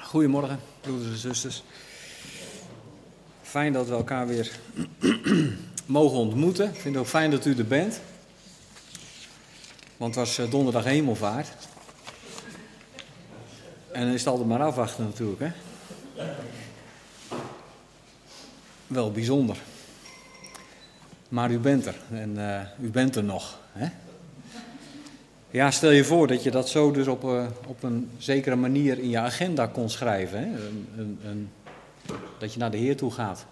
Goedemorgen, broeders en zusters. Fijn dat we elkaar weer mogen ontmoeten. Ik vind het ook fijn dat u er bent. Want het was donderdag hemelvaart. En dan is het altijd maar afwachten natuurlijk, hè. Wel bijzonder. Maar u bent er. En u bent er nog, hè. Ja, stel je voor dat je dat zo dus op een zekere manier in je agenda kon schrijven. Hè? Dat je naar de Heer toe gaat.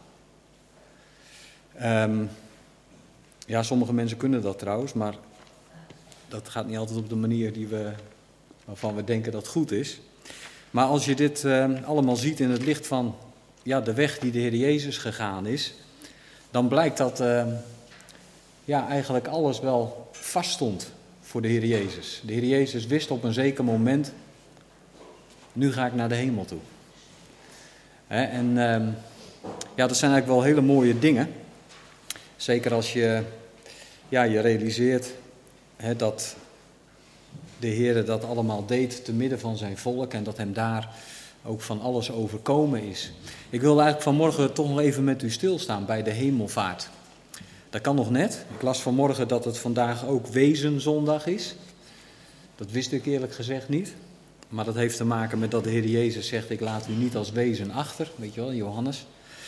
Ja, sommige mensen kunnen dat trouwens, maar dat gaat niet altijd op de manier waarvan we denken dat het goed is. Maar als je dit allemaal ziet in het licht van de weg die de Heer Jezus gegaan is, dan blijkt dat eigenlijk alles wel vaststond voor de Heer Jezus. De Heer Jezus wist op een zeker moment, nu ga ik naar de hemel toe. Dat zijn eigenlijk wel hele mooie dingen. Zeker als je realiseert dat de Heer dat allemaal deed te midden van zijn volk en dat hem daar ook van alles overkomen is. Ik wil eigenlijk vanmorgen toch nog even met u stilstaan bij de hemelvaart. Dat kan nog net. Ik las vanmorgen dat het vandaag ook Wezenzondag is. Dat wist ik eerlijk gezegd niet. Maar dat heeft te maken met dat de Heer Jezus zegt, ik laat u niet als wezen achter. Weet je wel, Johannes.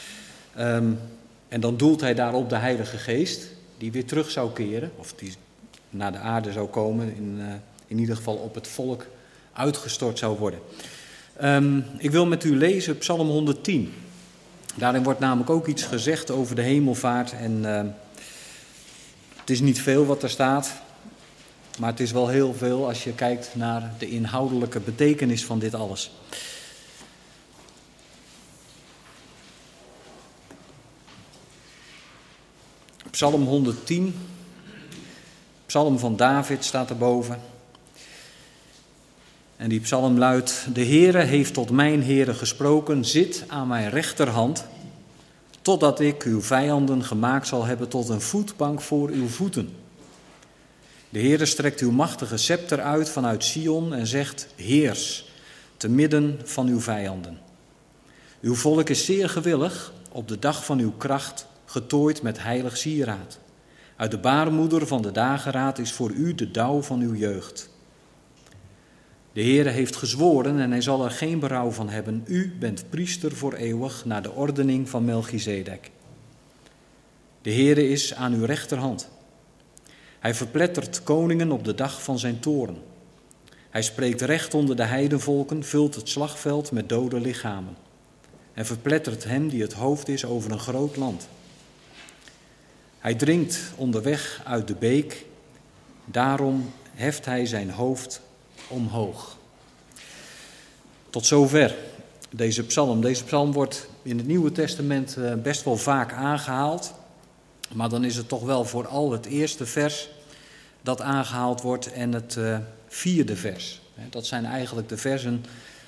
En dan doelt hij daarop de Heilige Geest, die weer terug zou keren. Of die naar de aarde zou komen, in ieder geval op het volk uitgestort zou worden. Ik wil met u lezen Psalm 110. Daarin wordt namelijk ook iets gezegd over de hemelvaart. En het is niet veel wat er staat, maar het is wel heel veel als je kijkt naar de inhoudelijke betekenis van dit alles. Psalm 110, Psalm van David staat erboven. En die psalm luidt, de Heere heeft tot mijn Heere gesproken, zit aan mijn rechterhand, totdat ik uw vijanden gemaakt zal hebben tot een voetbank voor uw voeten. De Heere strekt uw machtige scepter uit vanuit Sion en zegt, heers, te midden van uw vijanden. Uw volk is zeer gewillig, op de dag van uw kracht, getooid met heilig sieraad. Uit de baarmoeder van de dageraad is voor u de dauw van uw jeugd. De Heere heeft gezworen en hij zal er geen berouw van hebben. U bent priester voor eeuwig naar de ordening van Melchizedek. De Heere is aan uw rechterhand. Hij verplettert koningen op de dag van zijn toorn. Hij spreekt recht onder de heidenvolken, vult het slagveld met dode lichamen. En verplettert hem die het hoofd is over een groot land. Hij drinkt onderweg uit de beek, daarom heft hij zijn hoofd omhoog. Tot zover deze psalm. Deze psalm wordt in het Nieuwe Testament best wel vaak aangehaald. Maar dan is het toch wel vooral het eerste vers dat aangehaald wordt en het vierde vers. Dat zijn eigenlijk de versen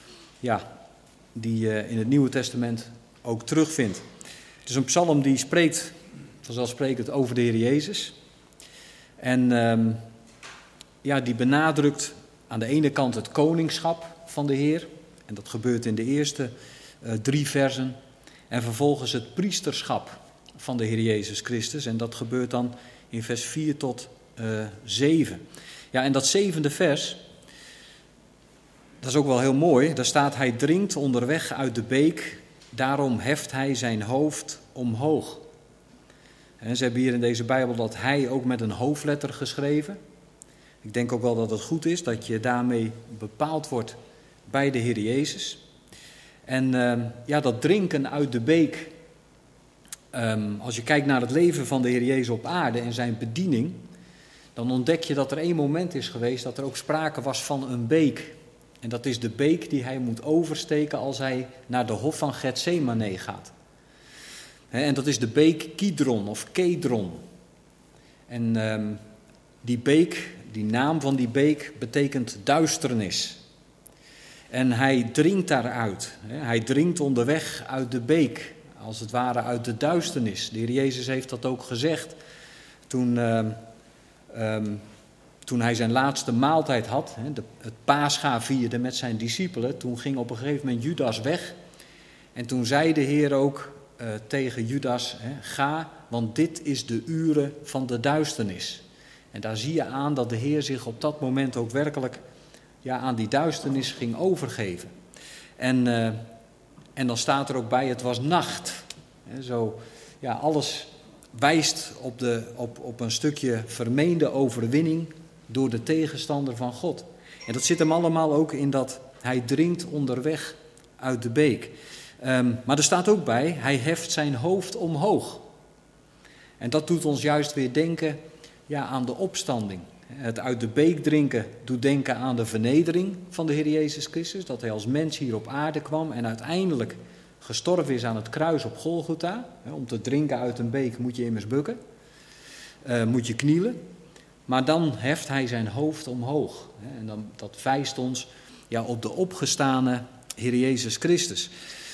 die je in het Nieuwe Testament ook terugvindt. Het is een psalm die spreekt vanzelfsprekend over de Heer Jezus. En die benadrukt aan de ene kant het koningschap van de Heer. En dat gebeurt in de eerste 3 versen. En vervolgens het priesterschap van de Heer Jezus Christus. En dat gebeurt dan in vers 4 tot 7. Ja, en dat 7e vers, dat is ook wel heel mooi. Daar staat, hij drinkt onderweg uit de beek, daarom heft hij zijn hoofd omhoog. En ze hebben hier in deze Bijbel dat hij ook met een hoofdletter geschreven. Ik denk ook wel dat het goed is dat je daarmee bepaald wordt bij de Heer Jezus. En dat drinken uit de beek, als je kijkt naar het leven van de Heer Jezus op aarde en zijn bediening, dan ontdek je dat er 1 moment is geweest dat er ook sprake was van een beek. En dat is de beek die hij moet oversteken als hij naar de hof van Getsemane gaat. En dat is de beek Kidron of Kedron. En die beek, die naam van die beek betekent duisternis. En hij drinkt daaruit. Hij drinkt onderweg uit de beek, als het ware uit de duisternis. De Heer Jezus heeft dat ook gezegd toen toen hij zijn laatste maaltijd had, het Pascha vierde met zijn discipelen, toen ging op een gegeven moment Judas weg. En toen zei de Heer ook tegen Judas, ga, want dit is de uren van de duisternis. En daar zie je aan dat de Heer zich op dat moment ook werkelijk aan die duisternis ging overgeven. En dan staat er ook bij, het was nacht. Alles wijst op een stukje vermeende overwinning door de tegenstander van God. En dat zit hem allemaal ook in dat hij drinkt onderweg uit de beek. Maar er staat ook bij, hij heft zijn hoofd omhoog. En dat doet ons juist weer denken aan de opstanding. Het uit de beek drinken doet denken aan de vernedering van de Heer Jezus Christus. Dat hij als mens hier op aarde kwam en uiteindelijk gestorven is aan het kruis op Golgotha. Om te drinken uit een beek moet je immers bukken, moet je knielen. Maar dan heft hij zijn hoofd omhoog. En dat wijst ons op de opgestane Heer Jezus Christus.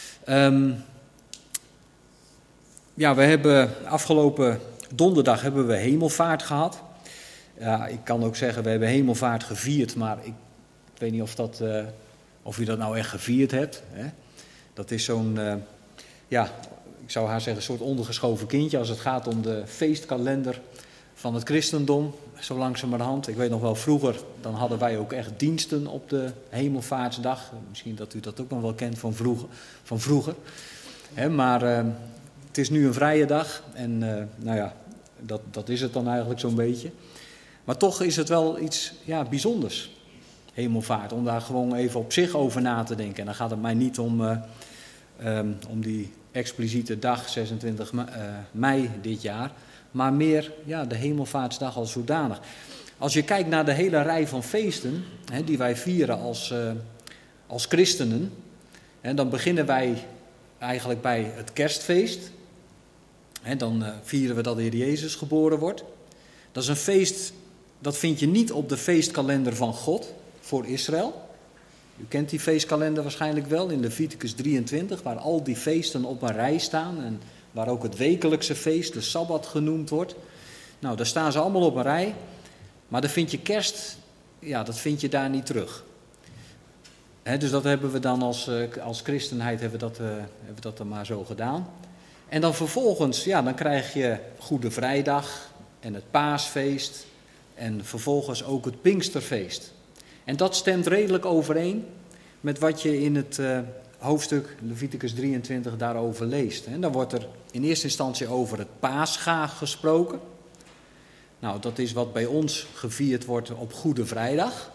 We hebben afgelopen donderdag hebben we hemelvaart gehad. Ja, ik kan ook zeggen, we hebben hemelvaart gevierd, maar ik weet niet of u dat nou echt gevierd hebt. Hè? Dat is zo'n, ik zou haar zeggen, een soort ondergeschoven kindje als het gaat om de feestkalender van het christendom, zo langzamerhand. Ik weet nog wel, vroeger, dan hadden wij ook echt diensten op de hemelvaartsdag. Misschien dat u dat ook nog wel kent van vroeger. Maar het is nu een vrije dag en dat is het dan eigenlijk zo'n beetje. Maar toch is het wel iets bijzonders, hemelvaart, om daar gewoon even op zich over na te denken. En dan gaat het mij niet om die expliciete dag, 26 mei dit jaar, maar meer de hemelvaartsdag als zodanig. Als je kijkt naar de hele rij van feesten die wij vieren als christenen, dan beginnen wij eigenlijk bij het kerstfeest. Dan vieren we dat de Heer Jezus geboren wordt. Dat is een feest, dat vind je niet op de feestkalender van God voor Israël. U kent die feestkalender waarschijnlijk wel in Leviticus 23, waar al die feesten op een rij staan en waar ook het wekelijkse feest, de Sabbat, genoemd wordt. Nou, daar staan ze allemaal op een rij, maar dan vind je kerst, dat vind je daar niet terug. Dus dat hebben we dan als christenheid hebben we dat dan maar zo gedaan. En dan vervolgens, dan krijg je Goede Vrijdag en het Paasfeest en vervolgens ook het Pinksterfeest. En dat stemt redelijk overeen met wat je in het hoofdstuk Leviticus 23 daarover leest. En dan wordt er in eerste instantie over het Pascha gesproken. Nou, dat is wat bij ons gevierd wordt op Goede Vrijdag.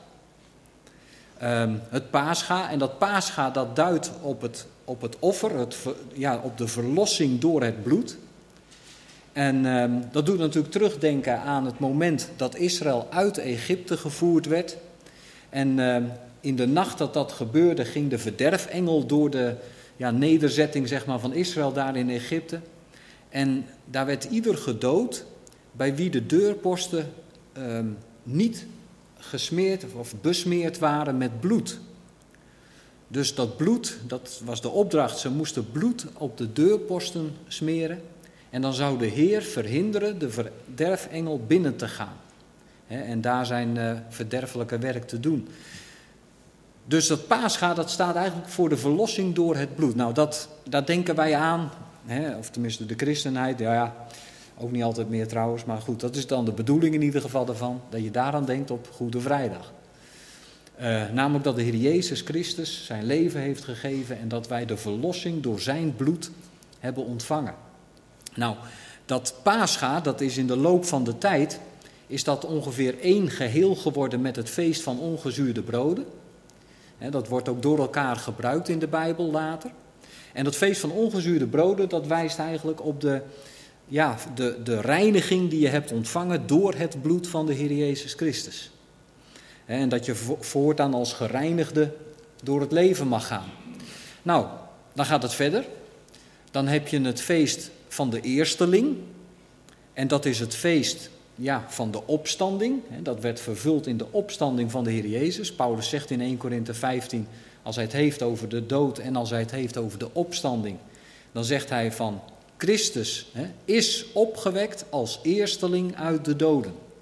Het Pascha, en dat Pascha dat duidt op het offer, op de verlossing door het bloed. En dat doet natuurlijk terugdenken aan het moment dat Israël uit Egypte gevoerd werd. En in de nacht dat gebeurde ging de verderfengel door de nederzetting van Israël daar in Egypte. En daar werd ieder gedood bij wie de deurposten niet gesmeerd of besmeerd waren met bloed. Dus dat bloed, dat was de opdracht, ze moesten bloed op de deurposten smeren. En dan zou de Heer verhinderen de verderfengel binnen te gaan. En daar zijn verderfelijke werk te doen. Dus dat Pascha, dat staat eigenlijk voor de verlossing door het bloed. Nou, daar denken wij aan, of tenminste de christenheid, ook niet altijd meer trouwens, maar goed, dat is dan de bedoeling in ieder geval daarvan, dat je daaraan denkt op Goede Vrijdag. Namelijk dat de Heer Jezus Christus zijn leven heeft gegeven en dat wij de verlossing door zijn bloed hebben ontvangen. Nou, dat Pascha, dat is in de loop van de tijd, is dat ongeveer één geheel geworden met het feest van ongezuurde broden. Dat wordt ook door elkaar gebruikt in de Bijbel later. En dat feest van ongezuurde broden, dat wijst eigenlijk op de reiniging die je hebt ontvangen door het bloed van de Heer Jezus Christus. En dat je voortaan als gereinigde door het leven mag gaan. Nou, dan gaat het verder. Dan heb je het feest van de eersteling. En dat is het feest van de opstanding. Dat werd vervuld in de opstanding van de Heer Jezus. Paulus zegt in 1 Korinthe 15, als hij het heeft over de dood en als hij het heeft over de opstanding, dan zegt hij van Christus is opgewekt als eersteling uit de doden.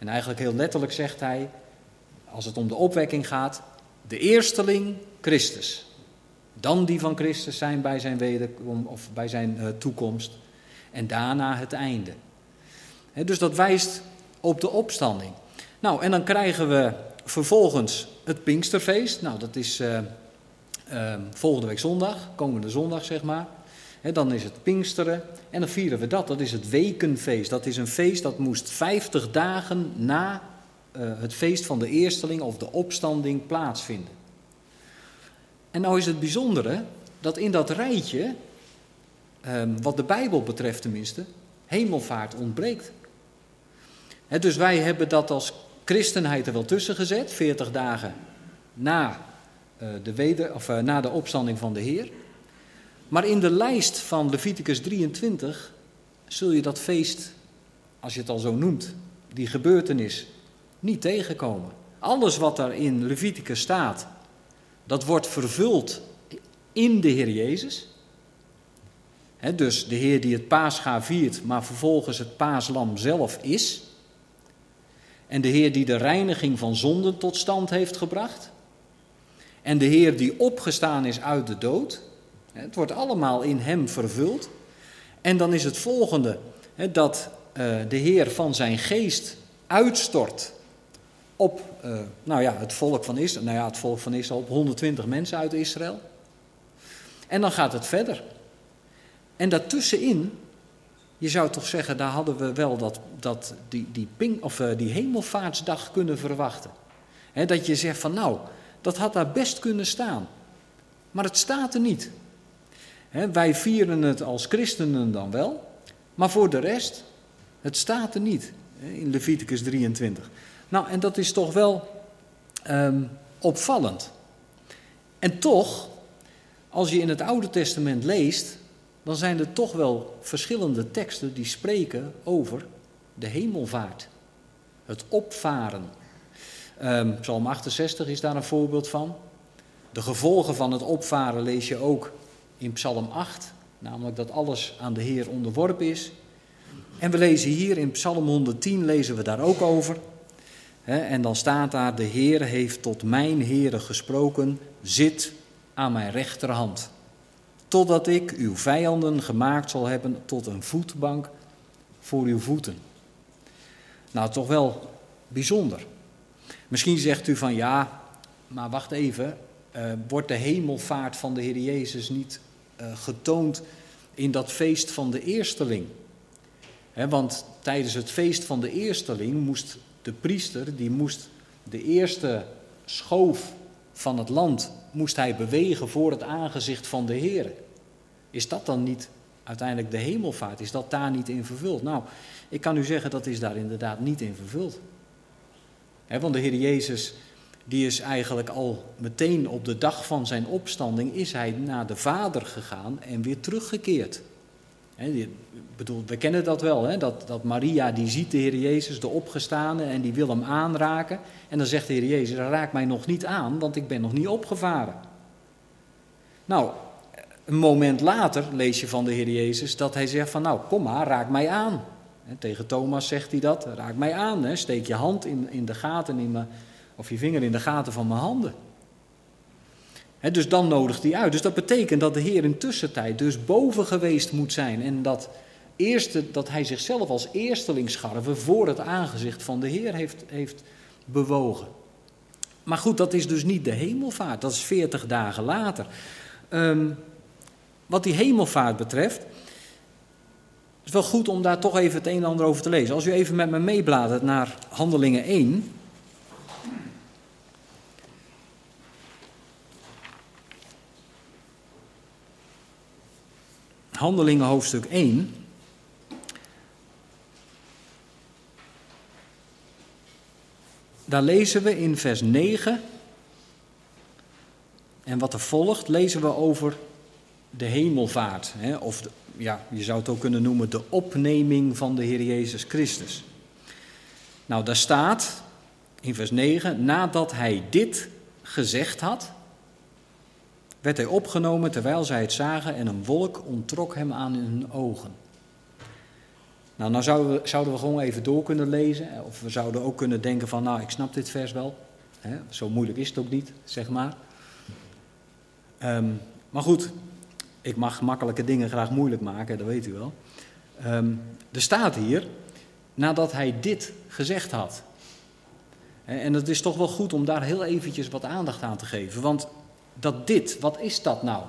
En eigenlijk heel letterlijk zegt hij, als het om de opwekking gaat, de eersteling Christus. Dan die van Christus zijn bij zijn wederkomst of bij zijn toekomst. En daarna het einde. Dus dat wijst op de opstanding. Nou, en dan krijgen we vervolgens het Pinksterfeest. Nou, dat is volgende week zondag, komende zondag zeg maar. Dan is het Pinksteren en dan vieren we dat. Dat is het Wekenfeest. Dat is een feest dat moest 50 dagen na het feest van de eersteling of de opstanding plaatsvinden. En nou is het bijzondere dat in dat rijtje, wat de Bijbel betreft tenminste, hemelvaart ontbreekt. Dus wij hebben dat als christenheid er wel tussen gezet, 40 dagen na de opstanding van de Heer. Maar in de lijst van Leviticus 23 zul je dat feest, als je het al zo noemt, die gebeurtenis, niet tegenkomen. Alles wat daar in Leviticus staat, dat wordt vervuld in de Heer Jezus. Dus de Heer die het Paascha viert, maar vervolgens het paaslam zelf is. En de Heer die de reiniging van zonden tot stand heeft gebracht. En de Heer die opgestaan is uit de dood. Het wordt allemaal in hem vervuld. En dan is het volgende, dat de Heer van zijn geest uitstort op het volk van Israël. Het volk van Israël, op 120 mensen uit Israël. En dan gaat het verder. En daartussenin, je zou toch zeggen, daar hadden we wel die hemelvaartsdag kunnen verwachten. Dat je zegt van nou, dat had daar best kunnen staan. Maar het staat er niet. Wij vieren het als christenen dan wel, maar voor de rest, het staat er niet in Leviticus 23. Nou, en dat is toch wel opvallend. En toch, als je in het Oude Testament leest, dan zijn er toch wel verschillende teksten die spreken over de hemelvaart. Het opvaren. Psalm 68 is daar een voorbeeld van. De gevolgen van het opvaren lees je ook in Psalm 8, namelijk dat alles aan de Heer onderworpen is. En we lezen hier in Psalm 110, lezen we daar ook over. En dan staat daar, de Heer heeft tot mijn Heere gesproken, zit aan mijn rechterhand. Totdat ik uw vijanden gemaakt zal hebben tot een voetbank voor uw voeten. Nou, toch wel bijzonder. Misschien zegt u van ja, maar wacht even, wordt de hemelvaart van de Heer Jezus niet getoond in dat feest van de eersteling? Want tijdens het feest van de eersteling moest de priester, die moest de eerste schoof van het land, moest hij bewegen voor het aangezicht van de Heer. Is dat dan niet uiteindelijk de hemelvaart? Is dat daar niet in vervuld? Nou, ik kan u zeggen, dat is daar inderdaad niet in vervuld. Want de Heer Jezus, die is eigenlijk al meteen op de dag van zijn opstanding, is hij naar de Vader gegaan en weer teruggekeerd. We kennen dat wel, dat Maria die ziet de Heer Jezus, de opgestane, en die wil hem aanraken. En dan zegt de Heer Jezus, raak mij nog niet aan, want ik ben nog niet opgevaren. Nou, een moment later lees je van de Heer Jezus dat hij zegt van nou, kom maar, raak mij aan. Tegen Thomas zegt hij dat, raak mij aan, steek je hand in de gaten of je vinger in de gaten van mijn handen. Dus dan nodigt hij uit. Dus dat betekent dat de Heer in tussentijd dus boven geweest moet zijn. En dat hij zichzelf als eerstelingsscharve voor het aangezicht van de Heer heeft bewogen. Maar goed, dat is dus niet de hemelvaart. Dat is 40 dagen later. Wat die hemelvaart betreft, is wel goed om daar toch even het een en ander over te lezen. Als u even met me meebladert naar Handelingen 1... Handelingen hoofdstuk 1. Daar lezen we in vers 9. En wat er volgt, lezen we over de hemelvaart. Of je zou het ook kunnen noemen de opneming van de Heer Jezus Christus. Nou, daar staat in vers 9, nadat hij dit gezegd had, werd hij opgenomen terwijl zij het zagen en een wolk onttrok hem aan hun ogen. Nou zouden we gewoon even door kunnen lezen. Of we zouden ook kunnen denken van, nou, ik snap dit vers wel. Zo moeilijk is het ook niet, zeg maar. Maar goed, ik mag makkelijke dingen graag moeilijk maken, dat weet u wel. Er staat hier, nadat hij dit gezegd had. En het is toch wel goed om daar heel eventjes wat aandacht aan te geven. Want wat is dat nou?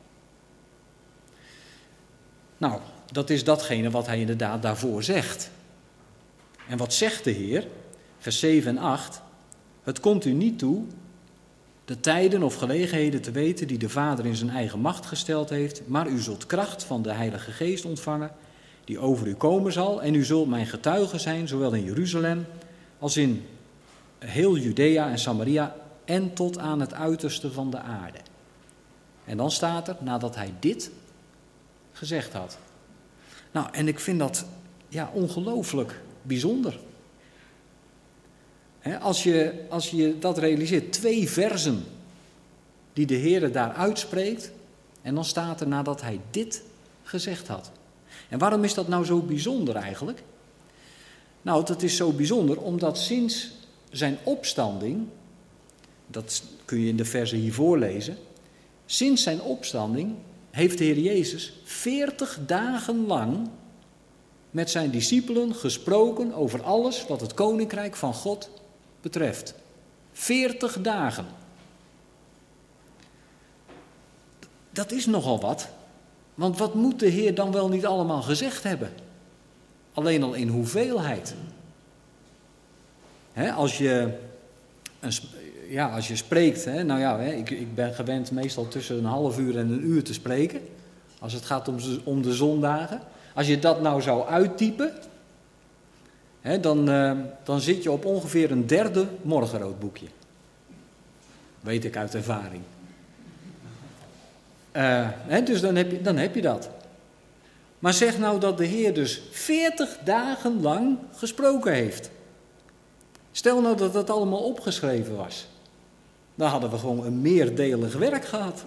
Nou, dat is datgene wat hij inderdaad daarvoor zegt. En wat zegt de Heer? Vers 7 en 8. Het komt u niet toe de tijden of gelegenheden te weten die de Vader in zijn eigen macht gesteld heeft, maar u zult kracht van de Heilige Geest ontvangen, die over u komen zal, en u zult mijn getuige zijn, zowel in Jeruzalem als in heel Judea en Samaria en tot aan het uiterste van de aarde. En dan staat er, nadat hij dit gezegd had. Nou, en ik vind dat ongelooflijk bijzonder. Als je dat realiseert, 2 versen die de Heer daar uitspreekt, en dan staat er nadat hij dit gezegd had. En waarom is dat nou zo bijzonder eigenlijk? Nou, dat is zo bijzonder omdat sinds zijn opstanding, dat kun je in de versen hiervoor lezen, sinds zijn opstanding heeft de Heer Jezus 40 dagen lang met zijn discipelen gesproken over alles wat het koninkrijk van God betreft. 40 dagen. Dat is nogal wat. Want wat moet de Heer dan wel niet allemaal gezegd hebben? Alleen al in hoeveelheid. Als je spreekt, ik ben gewend meestal tussen een half uur en een uur te spreken. Als het gaat om de zondagen. Als je dat nou zou uittypen, dan zit je op ongeveer een derde morgenroodboekje. Weet ik uit ervaring. Dus dan heb je dat. Maar zeg nou dat de Heer dus 40 dagen lang gesproken heeft. Stel nou dat dat allemaal opgeschreven was. Dan hadden we gewoon een meerdelig werk gehad.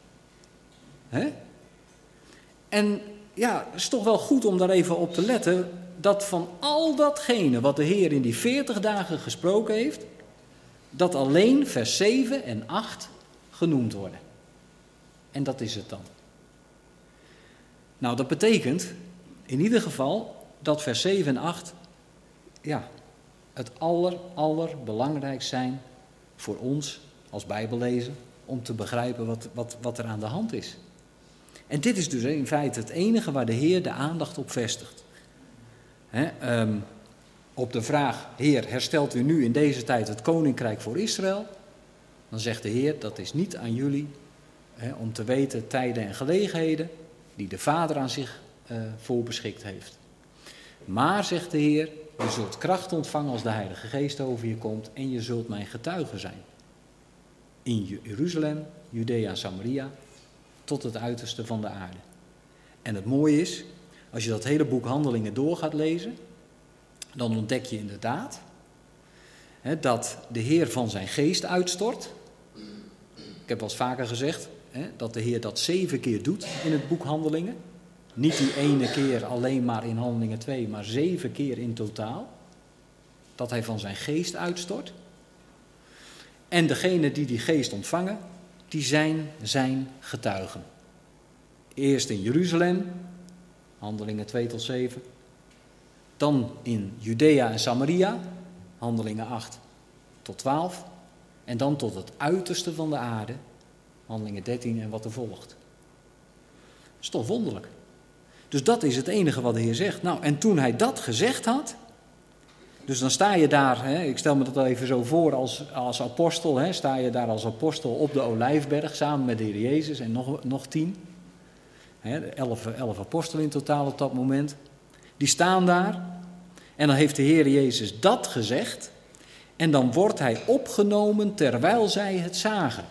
En ja, het is toch wel goed om daar even op te letten, dat van al datgene wat de Heer in die 40 dagen gesproken heeft, dat alleen vers 7 en 8 genoemd worden. En dat is het dan. Nou, dat betekent in ieder geval dat vers 7 en 8, het allerbelangrijkst zijn voor ons als Bijbellezer om te begrijpen wat er aan de hand is. En dit is dus in feite het enige waar de Heer de aandacht op vestigt. Op de vraag, Heer, herstelt u nu in deze tijd het koninkrijk voor Israël? Dan zegt de Heer, dat is niet aan jullie om te weten tijden en gelegenheden die de Vader aan zich voorbeschikt heeft. Maar, zegt de Heer, je zult kracht ontvangen als de Heilige Geest over je komt en je zult mijn getuige zijn. In Jeruzalem, Judea, Samaria, tot het uiterste van de aarde. En het mooie is, als je dat hele boek Handelingen door gaat lezen, dan ontdek je inderdaad dat de Heer van zijn geest uitstort. Ik heb wel eens vaker gezegd dat de Heer dat 7 keer doet in het boek Handelingen. Niet die ene keer alleen maar in Handelingen 2, maar 7 keer in totaal. Dat hij van zijn geest uitstort. En degenen die geest ontvangen, die zijn getuigen. Eerst in Jeruzalem, Handelingen 2 tot 7. Dan in Judea en Samaria, Handelingen 8 tot 12. En dan tot het uiterste van de aarde, Handelingen 13 en wat er volgt. Dat is toch wonderlijk. Dus dat is het enige wat de Heer zegt. Nou, en toen hij dat gezegd had, dus dan sta je daar, ik stel me dat al even zo voor als apostel, sta je daar als apostel op de Olijfberg samen met de Heer Jezus en nog 10. 11 apostelen in totaal op dat moment. Die staan daar en dan heeft de Heer Jezus dat gezegd en dan wordt hij opgenomen terwijl zij het zagen.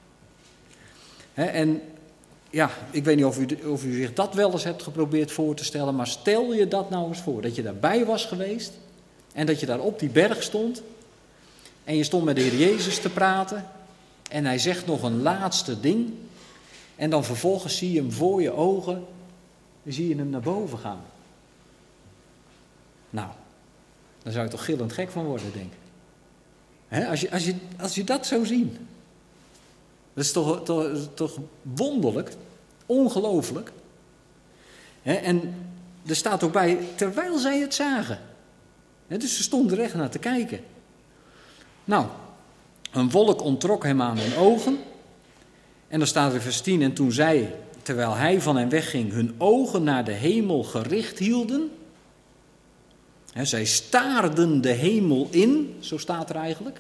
En ja, ik weet niet of u zich dat wel eens hebt geprobeerd voor te stellen, maar stel je dat nou eens voor, dat je daarbij was geweest en dat je daar op die berg stond en je stond met de Heer Jezus te praten en hij zegt nog een laatste ding en dan vervolgens zie je hem voor je ogen, dan zie je hem naar boven gaan. Nou, daar zou je toch gillend gek van worden, denk ik. Hè, als je dat zo ziet. Dat is toch wonderlijk, ongelooflijk. Hè, en er staat ook bij, terwijl zij het zagen. Hè, dus ze stonden er echt naar te kijken. Nou, een wolk onttrok hem aan hun ogen. En dan staat er in vers 10, en toen zij, terwijl hij van hen wegging, hun ogen naar de hemel gericht hielden. Hè, zij staarden de hemel in, zo staat er eigenlijk.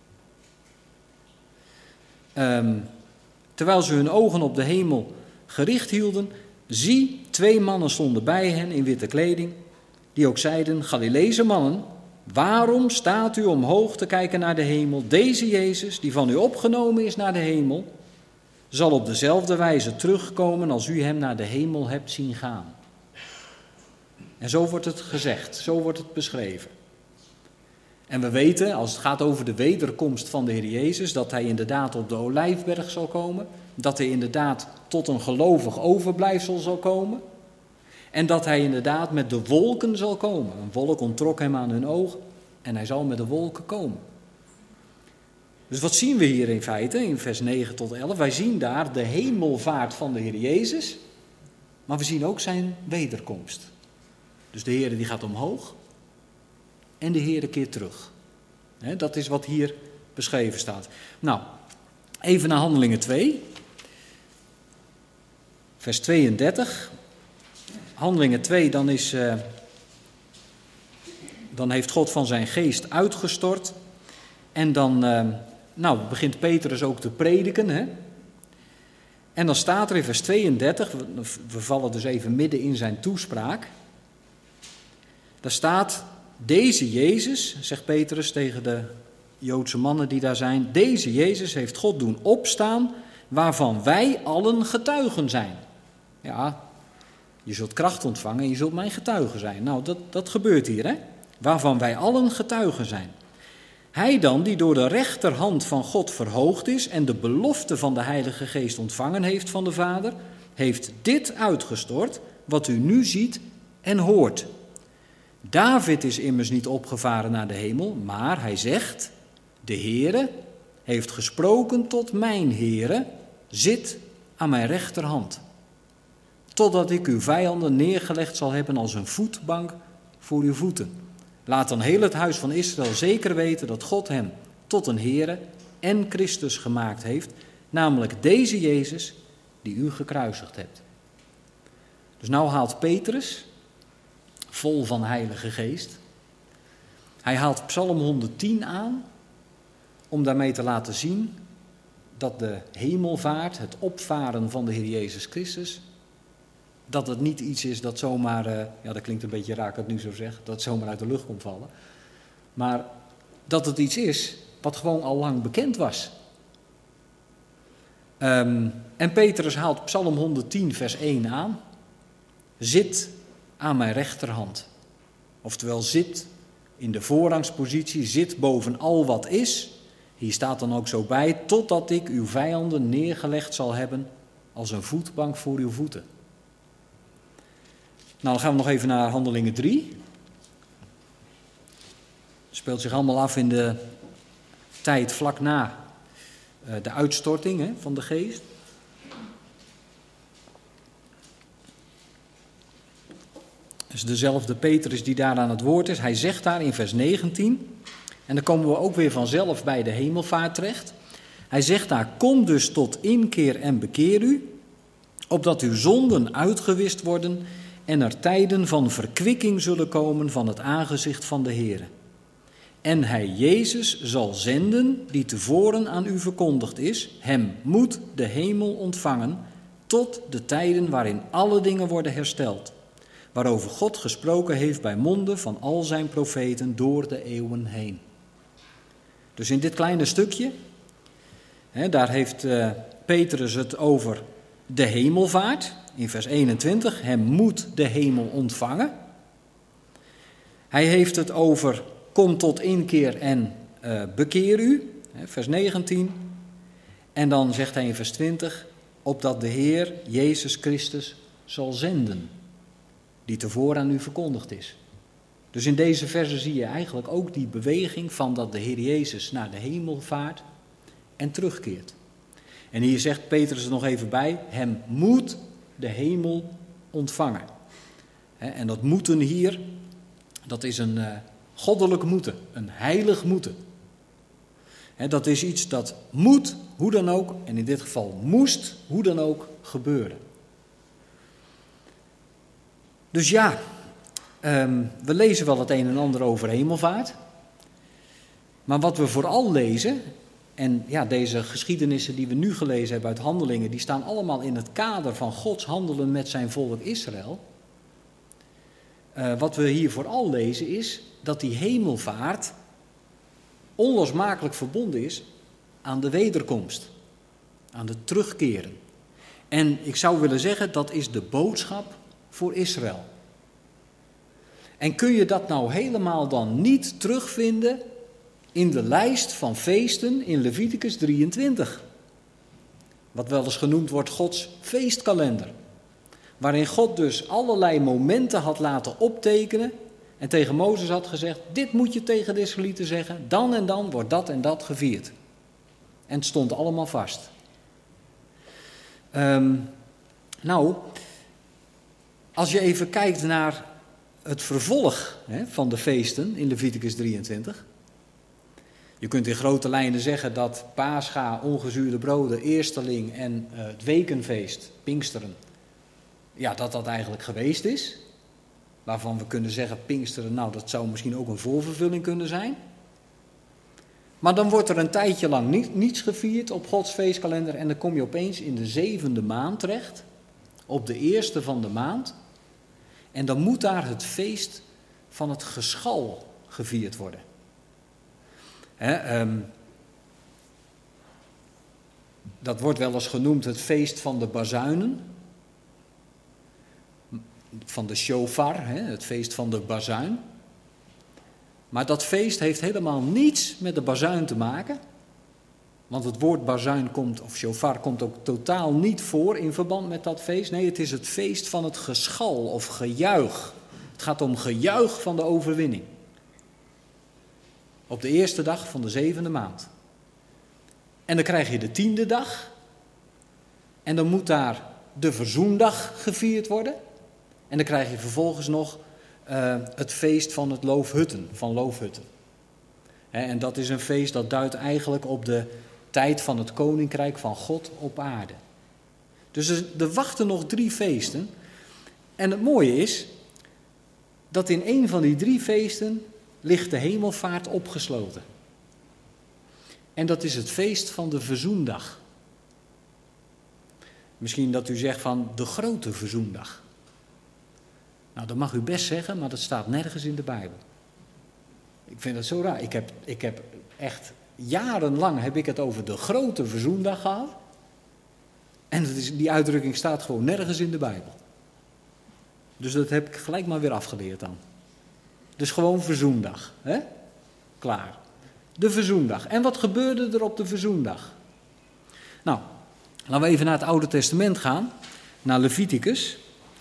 Terwijl ze hun ogen op de hemel gericht hielden, zie, 2 mannen stonden bij hen in witte kleding, die ook zeiden, Galileese mannen, waarom staat u omhoog te kijken naar de hemel? Deze Jezus, die van u opgenomen is naar de hemel, zal op dezelfde wijze terugkomen als u hem naar de hemel hebt zien gaan. En zo wordt het gezegd, zo wordt het beschreven. En we weten, als het gaat over de wederkomst van de Heer Jezus, dat hij inderdaad op de Olijfberg zal komen, dat hij inderdaad tot een gelovig overblijfsel zal komen en dat hij inderdaad met de wolken zal komen. Een wolk onttrok hem aan hun ogen en hij zal met de wolken komen. Dus wat zien we hier in feite, in vers 9 tot 11? Wij zien daar de hemelvaart van de Heer Jezus, maar we zien ook zijn wederkomst. Dus de Heer die gaat omhoog en de Heer keert terug. Dat is wat hier beschreven staat. Nou, even naar Handelingen 2. Vers 32. Handelingen 2, dan heeft God van zijn geest uitgestort. En dan begint Petrus ook te prediken. Hè? En dan staat er in vers 32, we vallen dus even midden in zijn toespraak. Daar staat, deze Jezus, zegt Petrus tegen de Joodse mannen die daar zijn, deze Jezus heeft God doen opstaan, waarvan wij allen getuigen zijn. Ja, je zult kracht ontvangen en je zult mijn getuigen zijn. Nou, dat gebeurt hier, hè? Waarvan wij allen getuigen zijn. Hij dan, die door de rechterhand van God verhoogd is en de belofte van de Heilige Geest ontvangen heeft van de Vader, heeft dit uitgestort, wat u nu ziet en hoort. David is immers niet opgevaren naar de hemel, maar hij zegt, de Heere heeft gesproken tot mijn Heere, zit aan mijn rechterhand, totdat ik uw vijanden neergelegd zal hebben als een voetbank voor uw voeten. Laat dan heel het huis van Israël zeker weten dat God hem tot een Heere en Christus gemaakt heeft, namelijk deze Jezus die u gekruisigd hebt. Dus nou haalt Petrus, vol van Heilige Geest, hij haalt Psalm 110 aan om daarmee te laten zien dat de hemelvaart, het opvaren van de Heer Jezus Christus, dat het niet iets is dat zomaar, dat klinkt een beetje raar als ik het nu zo zeg, dat het zomaar uit de lucht komt vallen. Maar dat het iets is wat gewoon al lang bekend was. En Petrus haalt Psalm 110 vers 1 aan. Zit aan mijn rechterhand. Oftewel zit in de voorrangspositie, zit boven al wat is. Hier staat dan ook zo bij, totdat ik uw vijanden neergelegd zal hebben als een voetbank voor uw voeten. Nou, dan gaan we nog even naar Handelingen 3. Het speelt zich allemaal af in de tijd vlak na de uitstorting van de geest. Dus dezelfde Petrus die daar aan het woord is. Hij zegt daar in vers 19, en dan komen we ook weer vanzelf bij de hemelvaart terecht. Hij zegt daar, kom dus tot inkeer en bekeer u, opdat uw zonden uitgewist worden en er tijden van verkwikking zullen komen van het aangezicht van de Heere. En hij Jezus zal zenden, die tevoren aan u verkondigd is. Hem moet de hemel ontvangen tot de tijden waarin alle dingen worden hersteld. Waarover God gesproken heeft bij monden van al zijn profeten door de eeuwen heen. Dus in dit kleine stukje, daar heeft Petrus het over de hemelvaart. In vers 21, hem moet de hemel ontvangen. Hij heeft het over kom tot inkeer en bekeer u, vers 19. En dan zegt hij in vers 20, opdat de Heer Jezus Christus zal zenden, die tevoren aan u verkondigd is. Dus in deze verse zie je eigenlijk ook die beweging van dat de Heer Jezus naar de hemel vaart en terugkeert. En hier zegt Petrus er nog even bij, hem moet de hemel ontvangen. En dat moeten hier, dat is een goddelijk moeten, een heilig moeten. Dat is iets dat moet, hoe dan ook, en in dit geval moest, hoe dan ook, gebeuren. Dus ja, we lezen wel het een en ander over hemelvaart. Maar wat we vooral lezen, en ja, deze geschiedenissen die we nu gelezen hebben uit Handelingen, die staan allemaal in het kader van Gods handelen met zijn volk Israël. Wat we hier vooral lezen is dat die hemelvaart onlosmakelijk verbonden is aan de wederkomst, aan de terugkeren. En ik zou willen zeggen, dat is de boodschap voor Israël. En kun je dat nou helemaal dan niet terugvinden in de lijst van feesten in Leviticus 23? Wat wel eens genoemd wordt Gods feestkalender. Waarin God dus allerlei momenten had laten optekenen en tegen Mozes had gezegd, dit moet je tegen de Israëlieten zeggen, dan en dan wordt dat en dat gevierd. En het stond allemaal vast. Als je even kijkt naar het vervolg van de feesten in Leviticus 23. Je kunt in grote lijnen zeggen dat Pascha, ongezuurde broden, eersteling en het wekenfeest, Pinksteren, ja, dat eigenlijk geweest is. Waarvan we kunnen zeggen, Pinksteren, nou dat zou misschien ook een voorvervulling kunnen zijn. Maar dan wordt er een tijdje lang niets gevierd op Gods feestkalender en dan kom je opeens in de 7e maand terecht, op de eerste van de maand. En dan moet daar het feest van het geschal gevierd worden. Dat wordt wel eens genoemd het feest van de bazuinen. Van de shofar, het feest van de bazuin. Maar dat feest heeft helemaal niets met de bazuin te maken. Want het woord bazuin komt, of shofar, komt ook totaal niet voor in verband met dat feest. Nee, het is het feest van het geschal of gejuich. Het gaat om gejuich van de overwinning. Op de eerste dag van de 7e maand. En dan krijg je de 10e dag. En dan moet daar de verzoendag gevierd worden. En dan krijg je vervolgens nog het feest van het loofhutten, van loofhutten. En dat is een feest dat duidt eigenlijk op de tijd van het koninkrijk van God op aarde. Dus er wachten nog 3 feesten. En het mooie is dat in een van die 3 feesten ligt de hemelvaart opgesloten. En dat is het feest van de verzoendag. Misschien dat u zegt van de grote verzoendag. Nou, dat mag u best zeggen, maar dat staat nergens in de Bijbel. Ik vind dat zo raar. Ik heb echt jarenlang heb ik het over de grote verzoendag gehad. En die uitdrukking staat gewoon nergens in de Bijbel. Dus dat heb ik gelijk maar weer afgeleerd dan. Dus gewoon verzoendag. Hè? Klaar. De verzoendag. En wat gebeurde er op de verzoendag? Nou, laten we even naar het Oude Testament gaan. Naar Leviticus.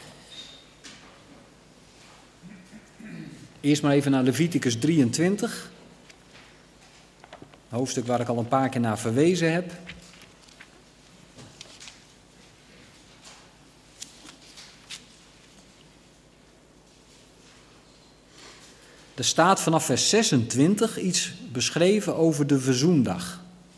Eerst maar even naar Leviticus 23. Een hoofdstuk waar ik al een paar keer naar verwezen heb. Er staat vanaf vers 26 iets beschreven over de verzoendag.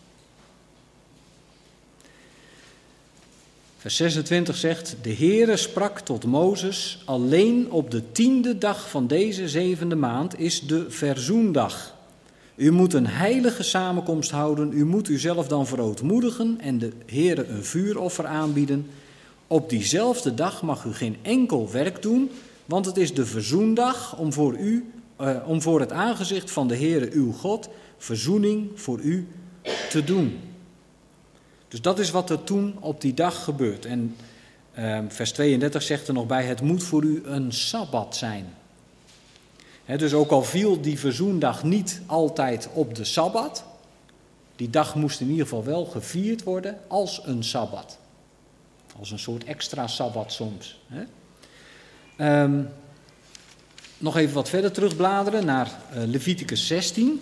Vers 26 zegt, de Heere sprak tot Mozes, alleen op de 10e dag van deze 7e maand is de verzoendag. U moet een heilige samenkomst houden, u moet uzelf dan verootmoedigen en de Heere een vuuroffer aanbieden. Op diezelfde dag mag u geen enkel werk doen, want het is de verzoendag om voor het aangezicht van de Heere uw God verzoening voor u te doen. Dus dat is wat er toen op die dag gebeurt. En vers 32 zegt er nog bij, het moet voor u een sabbat zijn. Dus ook al viel die verzoendag niet altijd op de sabbat, die dag moest in ieder geval wel gevierd worden als een sabbat. Als een soort extra sabbat soms. nog even wat verder terugbladeren naar Leviticus 16.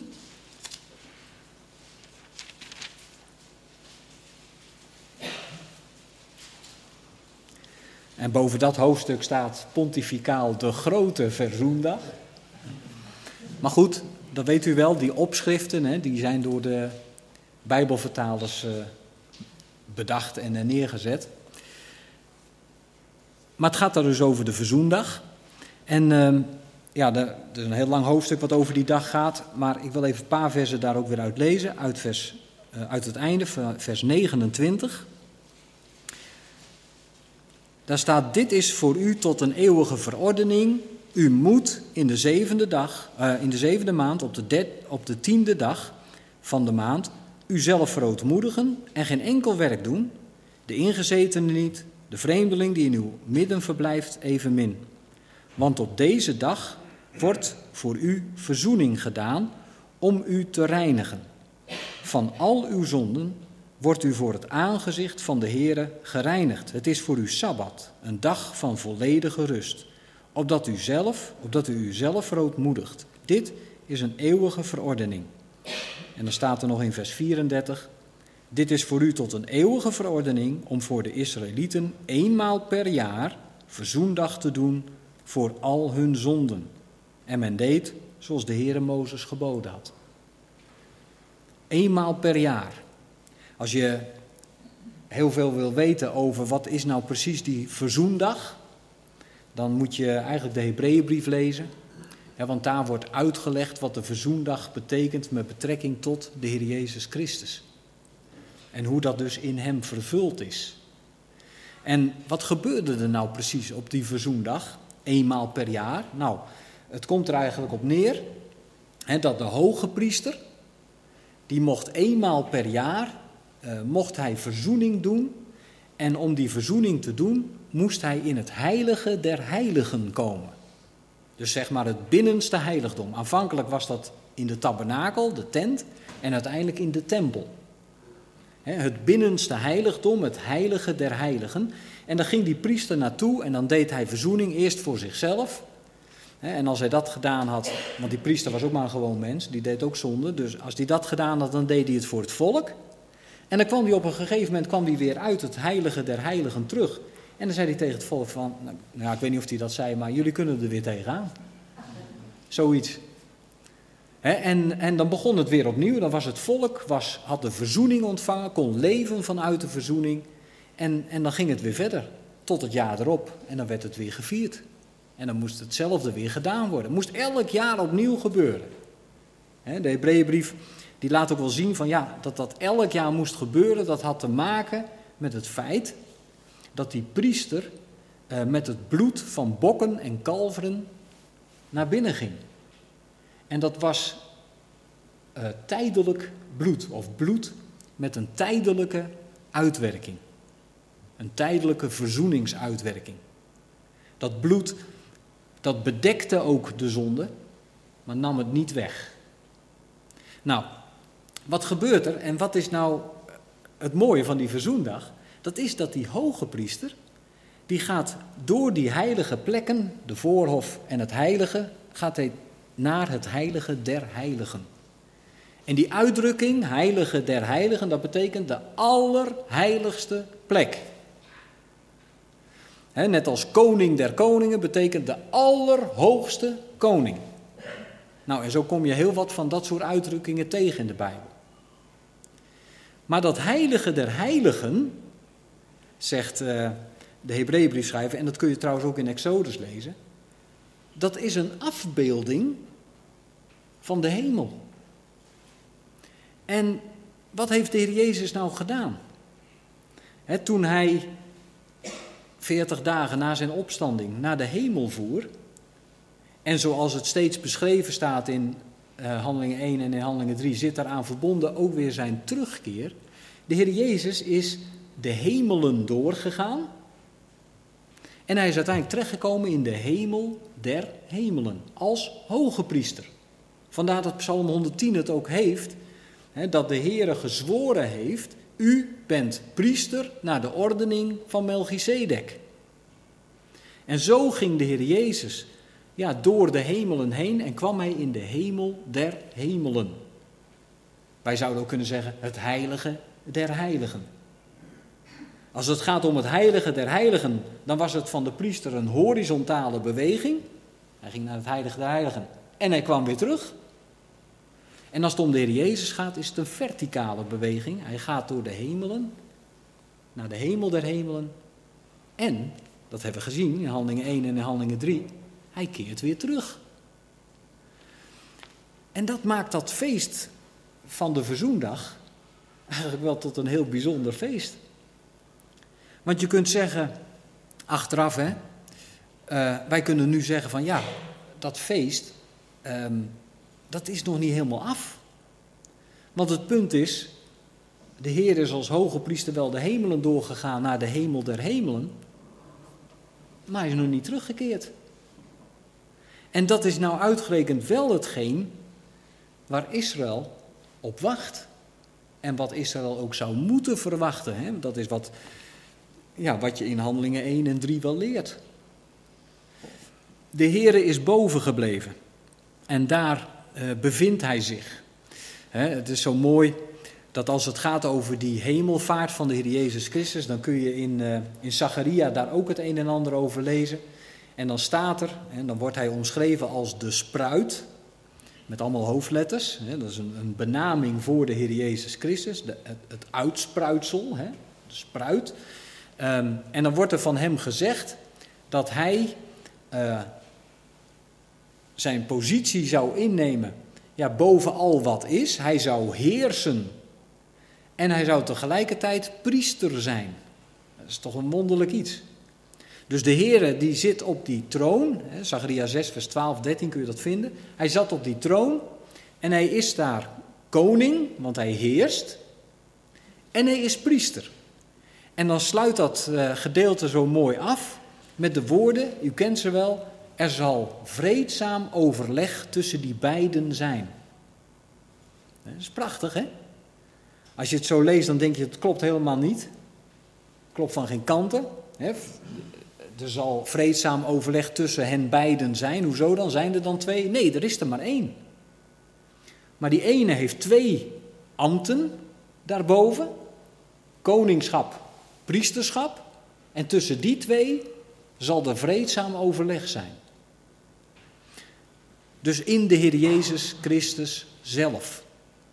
En boven dat hoofdstuk staat pontificaal de grote verzoendag. Maar goed, dat weet u wel, die opschriften, die zijn door de Bijbelvertalers bedacht en neergezet. Maar het gaat daar dus over de verzoendag. En er is een heel lang hoofdstuk wat over die dag gaat. Maar ik wil even een paar versen daar ook weer uit lezen. Uit het einde, vers 29. Daar staat: dit is voor u tot een eeuwige verordening. U moet in de zevende maand, op de 10e dag van de maand, uzelf verootmoedigen en geen enkel werk doen. De ingezetene niet, de vreemdeling die in uw midden verblijft evenmin. Want op deze dag wordt voor u verzoening gedaan om u te reinigen. Van al uw zonden wordt u voor het aangezicht van de Heere gereinigd. Het is voor u Sabbat, een dag van volledige rust, opdat u uzelf verootmoedigt. Dit is een eeuwige verordening. En dan staat er nog in vers 34... dit is voor u tot een eeuwige verordening om voor de Israëlieten eenmaal per jaar verzoendag te doen voor al hun zonden. En men deed zoals de Heere Mozes geboden had. Eenmaal per jaar. Als je heel veel wil weten over wat is nou precies die verzoendag, dan moet je eigenlijk de Hebreeënbrief lezen. Ja, want daar wordt uitgelegd wat de verzoendag betekent met betrekking tot de Heer Jezus Christus. En hoe dat dus in hem vervuld is. En wat gebeurde er nou precies op die verzoendag, eenmaal per jaar? Nou, het komt er eigenlijk op neer dat de hoge priester, die mocht eenmaal per jaar, mocht hij verzoening doen. En om die verzoening te doen, moest hij in het heilige der heiligen komen. Dus zeg maar het binnenste heiligdom. Aanvankelijk was dat in de tabernakel, de tent, en uiteindelijk in de tempel. Het binnenste heiligdom, het heilige der heiligen. En daar ging die priester naartoe en dan deed hij verzoening eerst voor zichzelf. En als hij dat gedaan had, want die priester was ook maar een gewoon mens, die deed ook zonde. Dus als hij dat gedaan had, dan deed hij het voor het volk. En dan kwam hij op een gegeven moment weer uit het heilige der heiligen terug. En dan zei hij tegen het volk van, ik weet niet of hij dat zei, maar jullie kunnen er weer tegenaan. Zoiets. En dan begon het weer opnieuw. Dan was het volk, had de verzoening ontvangen, kon leven vanuit de verzoening. En dan ging het weer verder, tot het jaar erop. En dan werd het weer gevierd. En dan moest hetzelfde weer gedaan worden. Het moest elk jaar opnieuw gebeuren. De Hebreeënbrief die laat ook wel zien van dat elk jaar moest gebeuren. Dat had te maken met het feit dat die priester met het bloed van bokken en kalveren naar binnen ging. En dat was tijdelijk bloed, of bloed met een tijdelijke uitwerking. Een tijdelijke verzoeningsuitwerking. Dat bloed, dat bedekte ook de zonde, maar nam het niet weg. Nou, wat gebeurt er en wat is nou het mooie van die verzoendag? Dat is dat die hoge priester, die gaat door die heilige plekken, de voorhof en het heilige, gaat hij naar het heilige der heiligen. En die uitdrukking, heilige der heiligen, dat betekent de allerheiligste plek. Net als koning der koningen betekent de allerhoogste koning. Nou, en zo kom je heel wat van dat soort uitdrukkingen tegen in de Bijbel. Maar dat heilige der heiligen, zegt de Hebreeënbriefschrijver, en dat kun je trouwens ook in Exodus lezen, dat is een afbeelding van de hemel. En wat heeft de Heer Jezus nou gedaan? Toen hij 40 dagen na zijn opstanding naar de hemel voer, en zoals het steeds beschreven staat in Handelingen 1 en in Handelingen 3, zit daaraan verbonden ook weer zijn terugkeer. De Heer Jezus is de hemelen doorgegaan en hij is uiteindelijk terechtgekomen in de hemel der hemelen als hoge priester. Vandaar dat Psalm 110 het ook heeft, dat de Heere gezworen heeft, u bent priester naar de ordening van Melchizedek. En zo ging de Heer Jezus door de hemelen heen en kwam hij in de hemel der hemelen. Wij zouden ook kunnen zeggen het heilige der heiligen. Als het gaat om het heilige der heiligen, dan was het van de priester een horizontale beweging. Hij ging naar het heilige der heiligen en hij kwam weer terug. En als het om de Heer Jezus gaat, is het een verticale beweging. Hij gaat door de hemelen, naar de hemel der hemelen. En, dat hebben we gezien in Handelingen 1 en in Handelingen 3, hij keert weer terug. En dat maakt dat feest van de Verzoendag eigenlijk wel tot een heel bijzonder feest. Want je kunt zeggen, achteraf wij kunnen nu zeggen van dat feest, dat is nog niet helemaal af. Want het punt is, de Heer is als hoge priester wel de hemelen doorgegaan naar de hemel der hemelen, maar hij is nog niet teruggekeerd. En dat is nou uitgerekend wel hetgeen waar Israël op wacht. En wat Israël ook zou moeten verwachten. Hè? Dat is wat je in Handelingen 1 en 3 wel leert. De Heere is boven gebleven. En daar bevindt hij zich. Het is zo mooi dat als het gaat over die hemelvaart van de Heer Jezus Christus, dan kun je in Zacharia daar ook het een en ander over lezen. En dan staat er, en dan wordt hij omschreven als de spruit, met allemaal hoofdletters. Dat is een benaming voor de Heer Jezus Christus, het uitspruitsel, de spruit. En dan wordt er van hem gezegd dat hij zijn positie zou innemen boven al wat is. Hij zou heersen en hij zou tegelijkertijd priester zijn. Dat is toch een wonderlijk iets. Dus de Heere die zit op die troon, Zacharia 6 vers 12, 13 kun je dat vinden. Hij zat op die troon en hij is daar koning, want hij heerst. En hij is priester. En dan sluit dat gedeelte zo mooi af met de woorden, u kent ze wel, er zal vreedzaam overleg tussen die beiden zijn. Dat is prachtig, hè? Als je het zo leest, dan denk je, het klopt helemaal niet. Klopt van geen kanten. Hè? Er zal vreedzaam overleg tussen hen beiden zijn. Hoezo dan? Zijn er dan twee? Nee, er is er maar één. Maar die ene heeft twee ambten daarboven. Koningschap, priesterschap. En tussen die twee zal er vreedzaam overleg zijn. Dus in de Heer Jezus Christus zelf.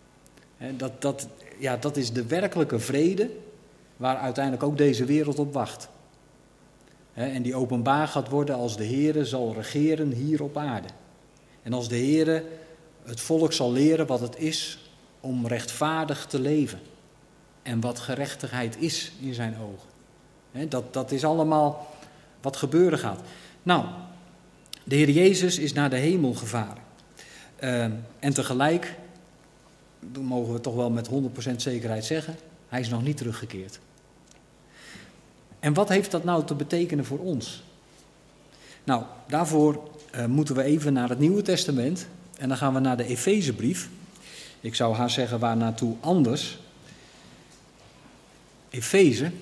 Dat is de werkelijke vrede waar uiteindelijk ook deze wereld op wacht. En die openbaar gaat worden als de Heere zal regeren hier op aarde. En als de Heere het volk zal leren wat het is om rechtvaardig te leven. En wat gerechtigheid is in zijn ogen. Dat is allemaal wat gebeuren gaat. Nou, de Heer Jezus is naar de hemel gevaren. En tegelijk, dat mogen we toch wel met 100% zekerheid zeggen, hij is nog niet teruggekeerd. En wat heeft dat nou te betekenen voor ons? Nou, daarvoor moeten we even naar het Nieuwe Testament. En dan gaan we naar de Efezebrief. Ik zou haar zeggen, waar naartoe anders. Efeze.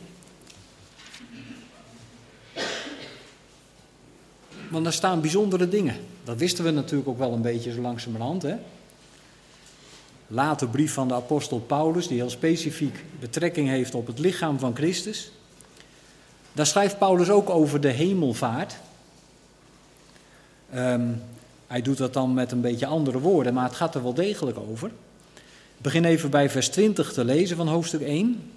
Want daar staan bijzondere dingen. Dat wisten we natuurlijk ook wel een beetje zo langzamerhand. Later brief van de apostel Paulus, die heel specifiek betrekking heeft op het lichaam van Christus. Daar schrijft Paulus ook over de hemelvaart. Hij doet dat dan met een beetje andere woorden, maar het gaat er wel degelijk over. Ik begin even bij vers 20 te lezen van hoofdstuk 1.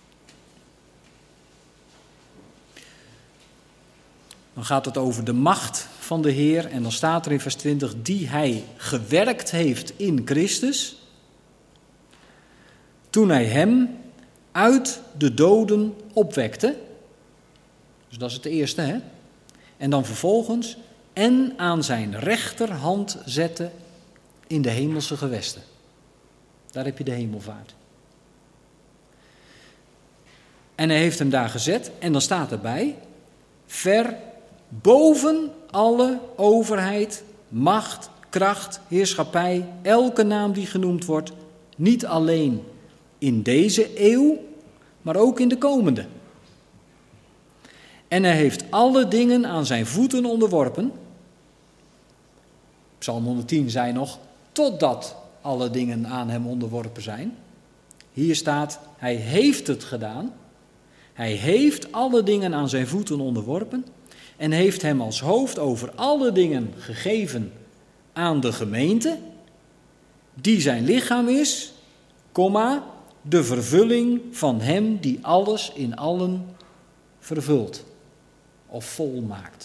Dan gaat het over de macht van de Heer en dan staat er in vers 20, die hij gewerkt heeft in Christus, toen hij hem uit de doden opwekte. Dus dat is het eerste, hè? En dan vervolgens, en aan zijn rechterhand zette in de hemelse gewesten. Daar heb je de hemelvaart. En hij heeft hem daar gezet en dan staat erbij, ver boven alle overheid, macht, kracht, heerschappij, elke naam die genoemd wordt, niet alleen in deze eeuw, maar ook in de komende. En hij heeft alle dingen aan zijn voeten onderworpen. Psalm 110 zei nog, totdat alle dingen aan hem onderworpen zijn. Hier staat, hij heeft het gedaan. Hij heeft alle dingen aan zijn voeten onderworpen en heeft hem als hoofd over alle dingen gegeven aan de gemeente, die zijn lichaam is, de vervulling van hem die alles in allen vervult of volmaakt.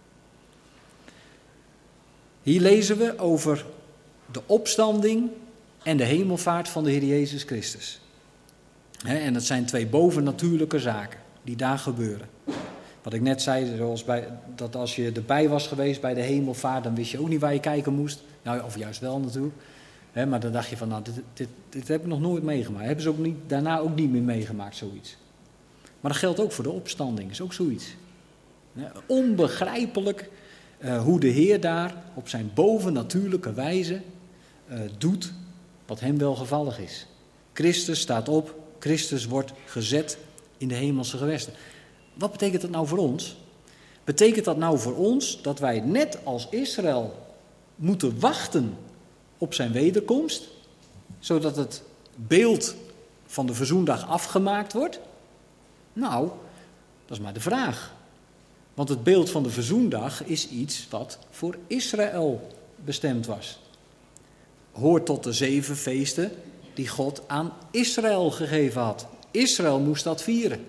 Hier lezen we over de opstanding en de hemelvaart van de Heer Jezus Christus. En dat zijn twee bovennatuurlijke zaken die daar gebeuren. Wat ik net zei, zoals dat als je erbij was geweest bij de hemelvaart, dan wist je ook niet waar je kijken moest. Nou, of juist wel natuurlijk. Maar dan dacht je van, nou, dit heb ik nog nooit meegemaakt. Hebben ze ook daarna ook niet meer meegemaakt, zoiets. Maar dat geldt ook voor de opstanding, is ook zoiets. Onbegrijpelijk hoe de Heer daar op zijn bovennatuurlijke wijze doet wat hem welgevallig is. Christus staat op, Christus wordt gezet in de hemelse gewesten. Wat betekent dat nou voor ons? Betekent dat nou voor ons dat wij net als Israël moeten wachten op zijn wederkomst, zodat het beeld van de verzoendag afgemaakt wordt? Nou, dat is maar de vraag. Want het beeld van de verzoendag is iets wat voor Israël bestemd was. Hoort tot de 7 feesten die God aan Israël gegeven had. Israël moest dat vieren.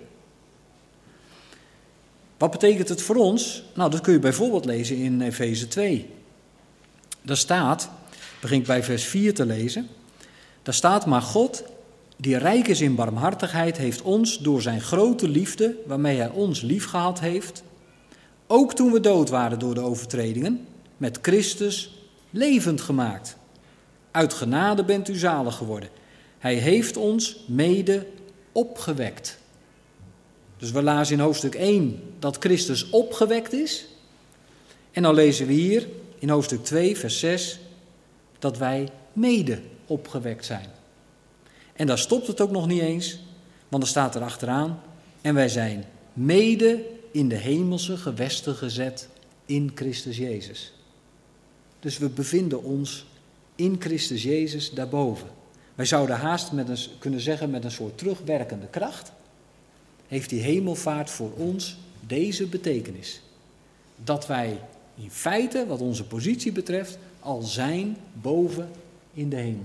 Wat betekent het voor ons? Nou, dat kun je bijvoorbeeld lezen in Efeze 2. Daar staat, begin ik bij vers 4 te lezen. Daar staat, maar God, die rijk is in barmhartigheid, heeft ons door zijn grote liefde, waarmee hij ons liefgehad heeft, ook toen we dood waren door de overtredingen, met Christus levend gemaakt. Uit genade bent u zalig geworden. Hij heeft ons mede opgewekt. Dus we lazen in hoofdstuk 1 dat Christus opgewekt is. En dan lezen we hier in hoofdstuk 2, vers 6, dat wij mede opgewekt zijn. En daar stopt het ook nog niet eens, want er staat er achteraan, en wij zijn mede in de hemelse gewesten gezet in Christus Jezus. Dus we bevinden ons in Christus Jezus daarboven. Wij zouden haast kunnen zeggen met een soort terugwerkende kracht, heeft die hemelvaart voor ons deze betekenis. Dat wij in feite, wat onze positie betreft, al zijn boven in de hemel.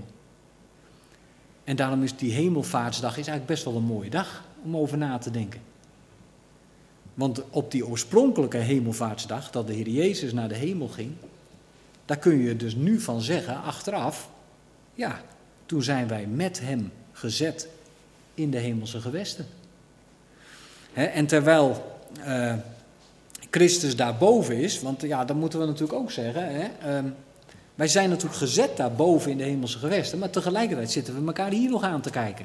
En daarom is die hemelvaartsdag eigenlijk best wel een mooie dag om over na te denken. Want op die oorspronkelijke hemelvaartsdag, dat de Heer Jezus naar de hemel ging, daar kun je dus nu van zeggen, achteraf, ja, toen zijn wij met hem gezet in de hemelse gewesten. En terwijl Christus daarboven is, want ja, dat moeten we natuurlijk ook zeggen, wij zijn natuurlijk gezet daarboven in de hemelse gewesten, maar tegelijkertijd zitten we elkaar hier nog aan te kijken.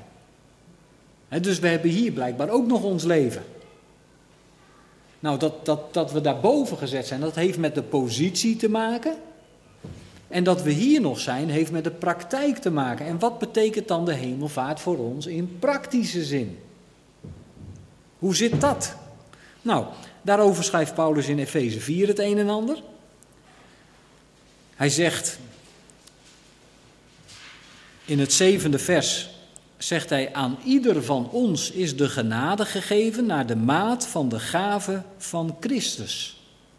Dus we hebben hier blijkbaar ook nog ons leven. Nou, dat we daarboven gezet zijn, dat heeft met de positie te maken. En dat we hier nog zijn, heeft met de praktijk te maken. En wat betekent dan de hemelvaart voor ons in praktische zin? Hoe zit dat? Nou, daarover schrijft Paulus in Efeze 4 het een en ander. Hij zegt, in het 7e vers, zegt hij, aan ieder van ons is de genade gegeven naar de maat van de gave van Christus.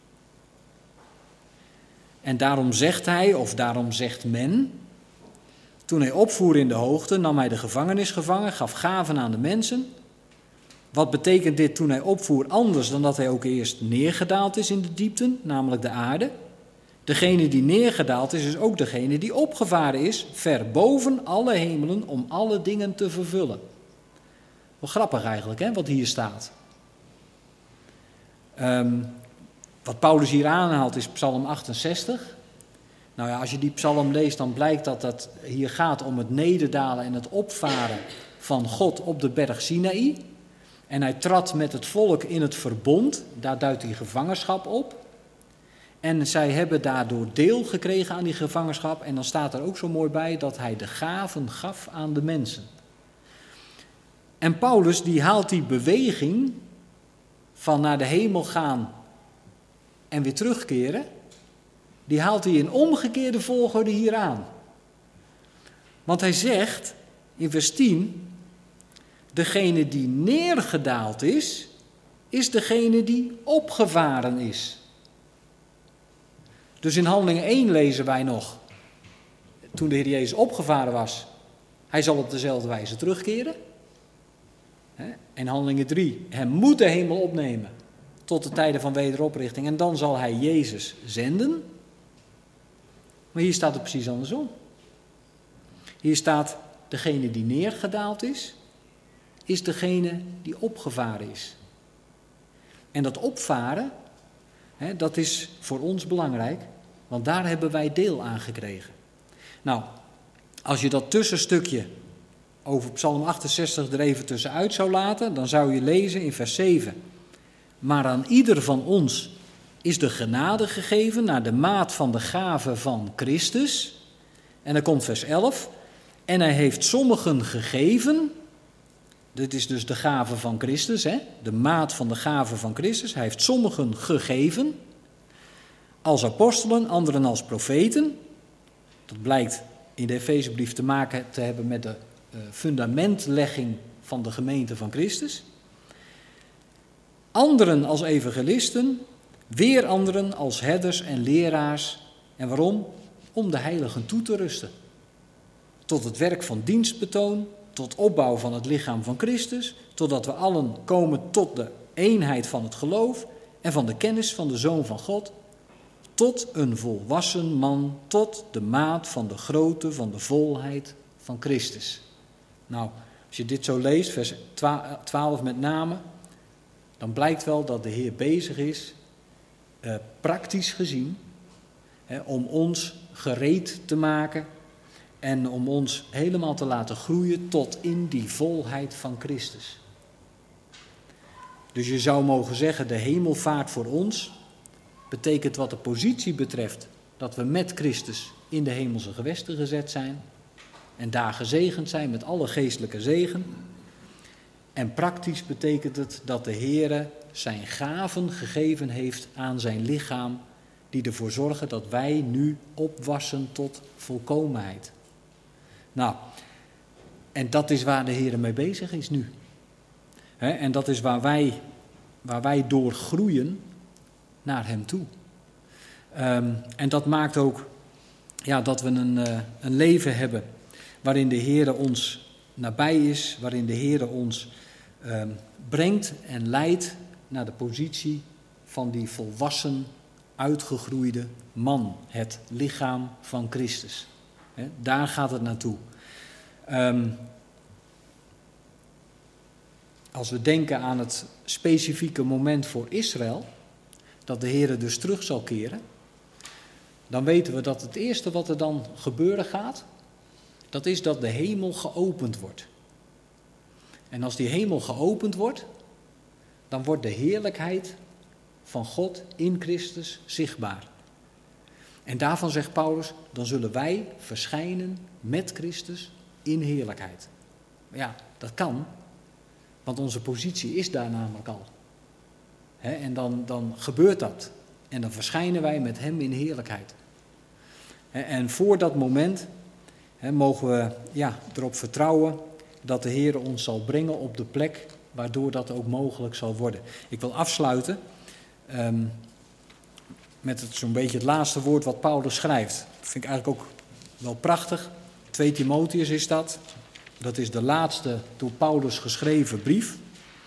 En daarom zegt hij, of daarom zegt men, toen hij opvoer in de hoogte, nam hij de gevangenis gevangen, gaf gaven aan de mensen. Wat betekent dit toen hij opvoer anders dan dat hij ook eerst neergedaald is in de diepten, namelijk de aarde? Degene die neergedaald is, is ook degene die opgevaren is, ver boven alle hemelen, om alle dingen te vervullen. Wel grappig eigenlijk, hè, wat hier staat. Wat Paulus hier aanhaalt is Psalm 68. Nou ja, als je die psalm leest, dan blijkt dat het hier gaat om het nederdalen en het opvaren van God op de berg Sinaï. En hij trad met het volk in het verbond, daar duidt die gevangenschap op. En zij hebben daardoor deel gekregen aan die gevangenschap. En dan staat er ook zo mooi bij dat hij de gaven gaf aan de mensen. En Paulus die haalt die beweging van naar de hemel gaan en weer terugkeren, die haalt hij in omgekeerde volgorde hier aan. Want hij zegt in vers 10, degene die neergedaald is, is degene die opgevaren is. Dus in Handelingen 1 lezen wij nog, toen de Heer Jezus opgevaren was, hij zal op dezelfde wijze terugkeren. En Handelingen 3, hij moet de hemel opnemen tot de tijden van wederoprichting en dan zal hij Jezus zenden. Maar hier staat het precies andersom. Hier staat, degene die neergedaald is degene die opgevaren is. En dat opvaren, dat is voor ons belangrijk, want daar hebben wij deel aan gekregen. Nou, als je dat tussenstukje over Psalm 68 er even tussenuit zou laten, dan zou je lezen in vers 7. Maar aan ieder van ons is de genade gegeven naar de maat van de gave van Christus. En dan komt vers 11. En hij heeft sommigen gegeven. Dit is dus de gave van Christus, de maat van de gave van Christus. Hij heeft sommigen gegeven als apostelen, anderen als profeten. Dat blijkt in de Efezebrief te maken te hebben met de fundamentlegging van de gemeente van Christus. Anderen als evangelisten, weer anderen als herders en leraars. En waarom? Om de heiligen toe te rusten. Tot het werk van dienstbetoon, tot opbouw van het lichaam van Christus, totdat we allen komen tot de eenheid van het geloof en van de kennis van de Zoon van God, tot een volwassen man, tot de maat van de grootte van de volheid van Christus. Nou, als je dit zo leest, vers 12 met name, dan blijkt wel dat de Heer bezig is, praktisch gezien, om ons gereed te maken en om ons helemaal te laten groeien tot in die volheid van Christus. Dus je zou mogen zeggen, de hemelvaart voor ons betekent wat de positie betreft dat we met Christus in de hemelse gewesten gezet zijn en daar gezegend zijn met alle geestelijke zegen. En praktisch betekent het dat de Heere zijn gaven gegeven heeft aan zijn lichaam, die ervoor zorgen dat wij nu opwassen tot volkomenheid. Nou, en dat is waar de Heere mee bezig is nu. En dat is waar wij door groeien naar hem toe. En dat maakt ook dat we een leven hebben waarin de Heere ons nabij is, waarin de Heere ons brengt en leidt naar de positie van die volwassen, uitgegroeide man, het lichaam van Christus. Daar gaat het naartoe. Als we denken aan het specifieke moment voor Israël, dat de Heere dus terug zal keren, dan weten we dat het eerste wat er dan gebeuren gaat, dat is dat de hemel geopend wordt. En als die hemel geopend wordt, dan wordt de heerlijkheid van God in Christus zichtbaar. En daarvan zegt Paulus, dan zullen wij verschijnen met Christus in heerlijkheid. Ja, dat kan, want onze positie is daar namelijk al. En dan gebeurt dat. En dan verschijnen wij met hem in heerlijkheid. En voor dat moment mogen we erop vertrouwen dat de Heer ons zal brengen op de plek waardoor dat ook mogelijk zal worden. Ik wil afsluiten met zo'n beetje het laatste woord wat Paulus schrijft. Dat vind ik eigenlijk ook wel prachtig. 2 Timotheus is dat. Dat is de laatste door Paulus geschreven brief.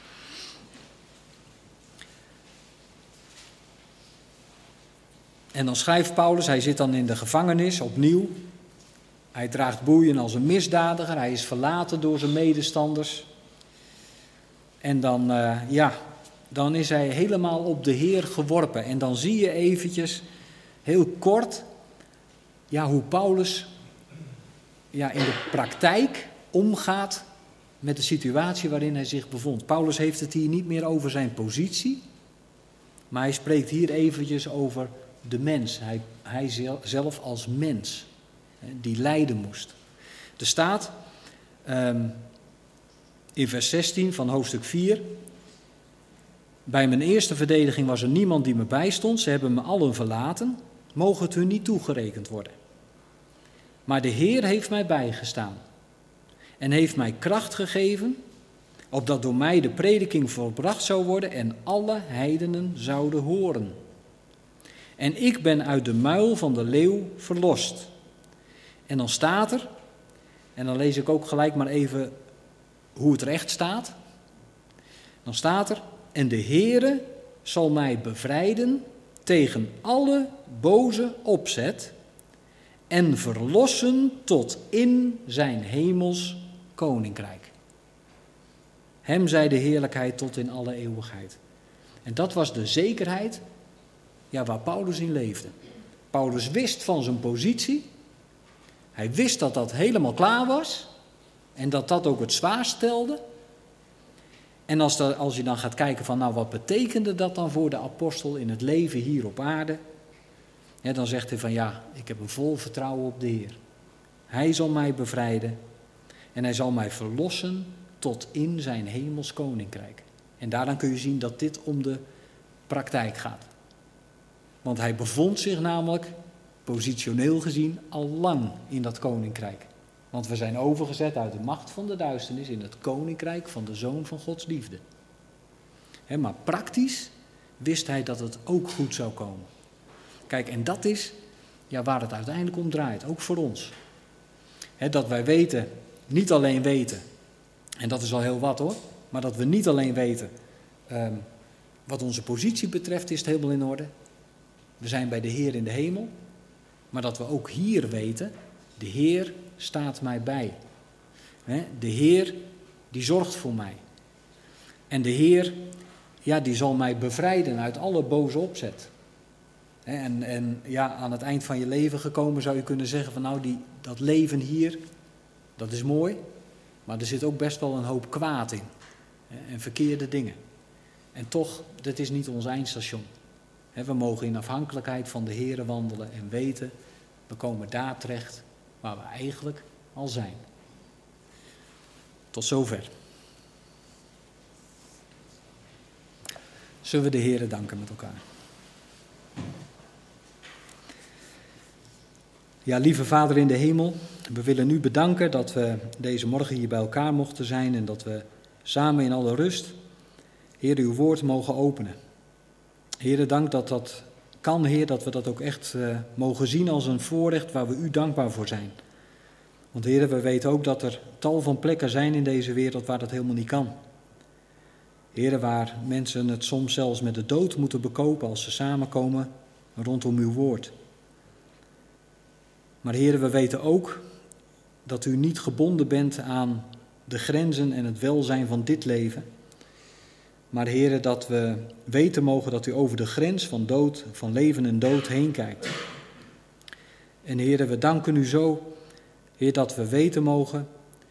En dan schrijft Paulus, hij zit dan in de gevangenis opnieuw. Hij draagt boeien als een misdadiger, hij is verlaten door zijn medestanders. En dan is hij helemaal op de Heer geworpen. En dan zie je eventjes, heel kort, hoe Paulus in de praktijk omgaat met de situatie waarin hij zich bevond. Paulus heeft het hier niet meer over zijn positie, maar hij spreekt hier eventjes over de mens. Hij zelf als mens, die lijden moest. Er staat in vers 16 van hoofdstuk 4... Bij mijn eerste verdediging was er niemand die me bijstond. Ze hebben me allen verlaten. mogen het hun niet toegerekend worden. Maar de Heer heeft mij bijgestaan en heeft mij kracht gegeven, opdat door mij de prediking volbracht zou worden en alle heidenen zouden horen. En ik ben uit de muil van de leeuw verlost. En dan staat er, en dan lees ik ook gelijk maar even hoe het er echt staat. Dan staat er, en de Heere zal mij bevrijden tegen alle boze opzet en verlossen tot in zijn hemels koninkrijk. Hem zij de heerlijkheid tot in alle eeuwigheid. En dat was de zekerheid waar Paulus in leefde. Paulus wist van zijn positie. Hij wist dat dat helemaal klaar was. En dat dat ook het zwaarst stelde. En als je dan gaat kijken van wat betekende dat dan voor de apostel in het leven hier op aarde. Dan zegt hij van ik heb een vol vertrouwen op de Heer. Hij zal mij bevrijden. En hij zal mij verlossen tot in zijn hemels koninkrijk. En daaraan kun je zien dat dit om de praktijk gaat. Want hij bevond zich namelijk, positioneel gezien, al lang in dat koninkrijk. Want we zijn overgezet uit de macht van de duisternis in het koninkrijk van de Zoon van Gods liefde. Maar praktisch wist hij dat het ook goed zou komen. Kijk, en dat is waar het uiteindelijk om draait, ook voor ons. Dat wij weten, niet alleen weten, en dat is al heel wat hoor, maar dat we niet alleen weten wat onze positie betreft is het helemaal in orde. We zijn bij de Heer in de hemel, maar dat we ook hier weten, de Heer staat mij bij. De Heer die zorgt voor mij. En de Heer die zal mij bevrijden uit alle boze opzet. En aan het eind van je leven gekomen zou je kunnen zeggen van dat leven hier, dat is mooi, maar er zit ook best wel een hoop kwaad in. En verkeerde dingen. En toch, dat is niet ons eindstation. We mogen in afhankelijkheid van de Heer wandelen en weten, we komen daar terecht waar we eigenlijk al zijn. Tot zover. Zullen we de Heer danken met elkaar? Ja, lieve Vader in de hemel, we willen u bedanken dat we deze morgen hier bij elkaar mochten zijn en dat we samen in alle rust, Heer, uw woord mogen openen. Heer, dank dat dat kan, Heer, dat we dat ook echt mogen zien als een voorrecht waar we u dankbaar voor zijn. Want Heer, we weten ook dat er tal van plekken zijn in deze wereld waar dat helemaal niet kan. Heer, waar mensen het soms zelfs met de dood moeten bekopen als ze samenkomen rondom uw woord. Maar Heer, we weten ook dat u niet gebonden bent aan de grenzen en het welzijn van dit leven. Maar Heer, dat we weten mogen dat u over de grens van dood, van leven en dood heen kijkt. En Heer, we danken u zo, Heer, dat we weten mogen,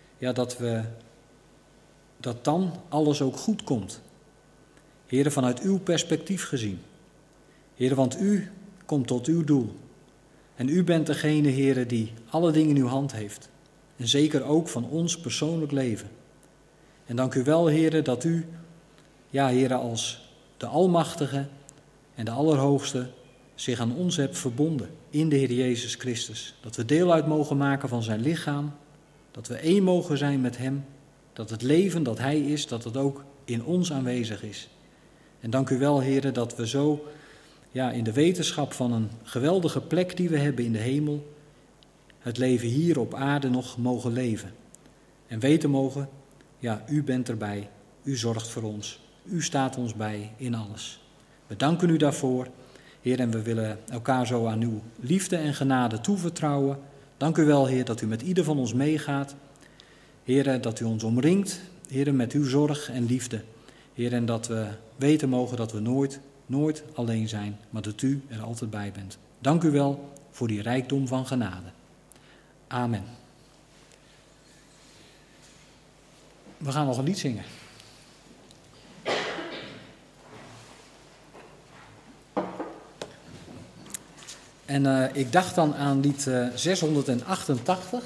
dat dan alles ook goed komt. Heer, vanuit uw perspectief gezien. Heer, want u komt tot uw doel. En u bent degene, Heer, die alle dingen in uw hand heeft. En zeker ook van ons persoonlijk leven. En dank u wel, Heer, dat u, Heer, als de Almachtige en de Allerhoogste zich aan ons hebt verbonden in de Heer Jezus Christus. Dat we deel uit mogen maken van zijn lichaam, dat we één mogen zijn met hem, dat het leven dat hij is, dat het ook in ons aanwezig is. En dank u wel, Heer, dat we zo in de wetenschap van een geweldige plek die we hebben in de hemel, het leven hier op aarde nog mogen leven. En weten mogen, u bent erbij, u zorgt voor ons, u staat ons bij in alles. We danken u daarvoor, Heer, en we willen elkaar zo aan uw liefde en genade toevertrouwen. Dank u wel, Heer, dat u met ieder van ons meegaat. Heer, dat u ons omringt, Heer, met uw zorg en liefde. Heer, en dat we weten mogen dat we nooit alleen zijn, maar dat u er altijd bij bent. Dank u wel voor die rijkdom van genade. Amen. We gaan nog een lied zingen. En ik dacht dan aan lied 688.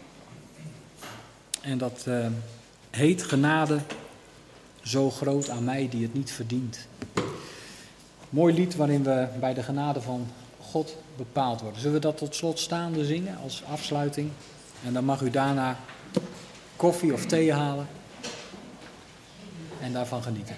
En dat heet Genade, zo groot aan mij die het niet verdient. Mooi lied waarin we bij de genade van God bepaald worden. Zullen we dat tot slot staande zingen als afsluiting? En dan mag u daarna koffie of thee halen en daarvan genieten.